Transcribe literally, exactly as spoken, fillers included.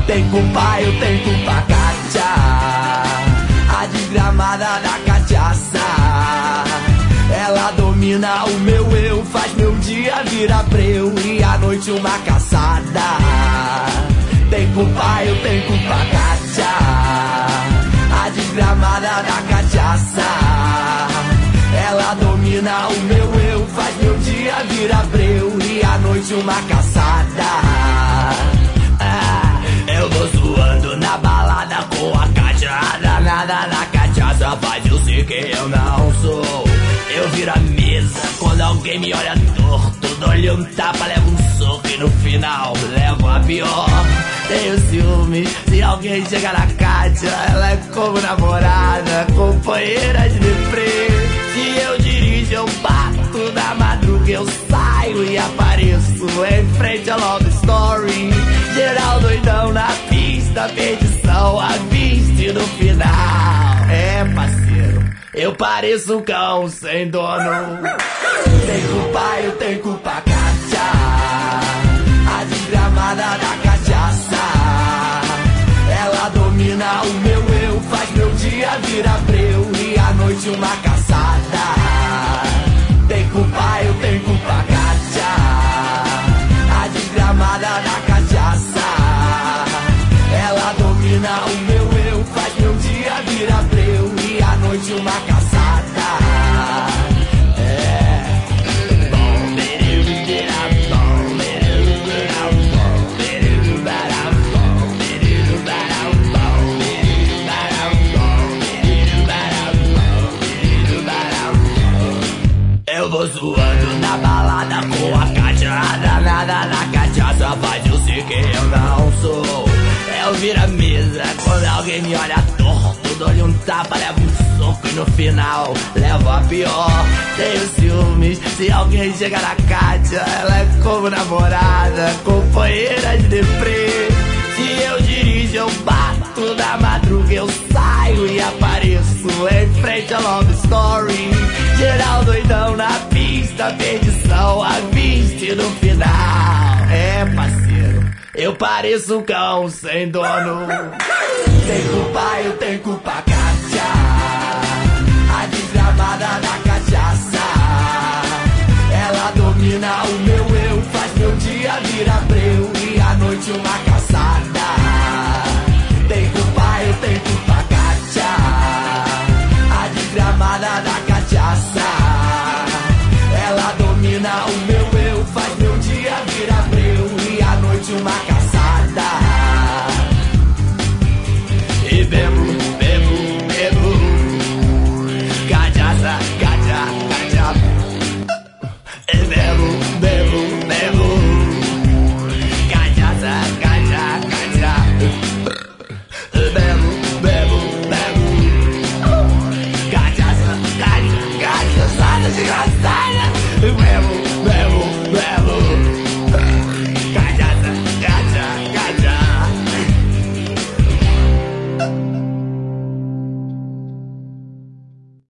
Tem culpa, eu tenho culpa, Kátia, a desgramada da cachaça. Ela domina o meu eu, faz meu dia virar breu e à noite uma caçada. Tem culpa, eu tenho culpa, Kátia, a desgramada da cachaça. Ela domina o meu eu, faz meu dia virar breu e à noite uma caçada. Ah, eu vou zoando na balada com a Kátia, danada na cachaça faz eu ser quem eu não sou. Eu viro a mesa quando alguém me olha torto, dou-lhe um tapa, levo um soco e no final levo a pior. Tenho ciúmes se alguém chega na Kátia, ela é como namorada, companheira de deprê. Se eu dirijo eu bato, na madruga eu saio e apareço em frente a Love Story. Geral doidão na pista, perdição à vista e no final. É, parceiro, eu pareço um cão sem dono. Tem culpa, eu tenho culpa, Kátia, a desgramada da cachaça. Ela domina o meu eu, faz meu dia virar breu e à noite uma caçada. Tem culpa, eu tenho culpa, Kátia, a desgramada da cachaça. Ela domina o meu eu, faz meu dia virar breu e à noite uma caçada. Eu vou zoando na balada com a Kátia, danada na cachaça faz eu ser quem eu não sou. Eu viro a mesa quando alguém me olha torto, dou-lhe um tapa, levo um soco e no final levo a pior. Tenho ciúmes se alguém chega na Kátia, ela é como namorada, companheira de deprê. Se eu dirijo eu bato, na madruga eu saio e apareço em frente a Love Story. Geral doidão na pista, perdição à vista e no final. É, parceiro, eu pareço um cão sem dono. Tem culpa, eu tenho culpa, Kátia, a desgramada da cachaça. Ela domina o meu eu, faz meu dia virar breu e à noite uma caçada. Tem culpa, eu tenho culpa, Kátia, a desgramada da cachaça. Ela domina o meu eu, faz meu dia virar breu e à noite uma caçada. E bebo, bebo, bebo cachaça, cachaça, cachaça. E bebo, bebo, bebo cachaça, cachaça, cachaça. E bebo, bebo, bebo cachaça, cachaça, cachaça, desgraçada. E bebo.